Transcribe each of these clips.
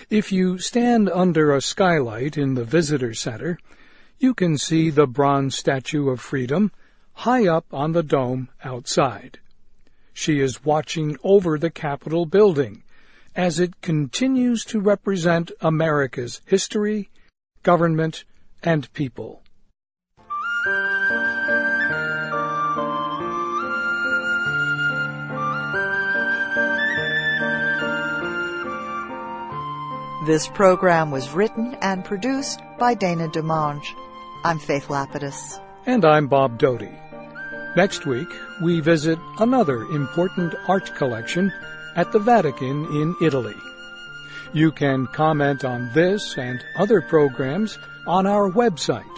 If you stand under a skylight in the visitor center, you can see the bronze statue of Freedom high up on the dome outside. She is watching over the Capitol building as it continues to represent America's history, government, and people. This program was written and produced by Dana DeMange. I'm Faith Lapidus. And I'm Bob Doty. Next week, we visit another important art collection at the Vatican in Italy. You can comment on this and other programs on our website,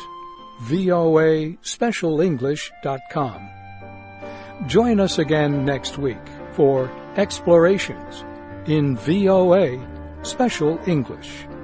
voaspecialenglish.com. Join us again next week for Explorations in VOA Special English.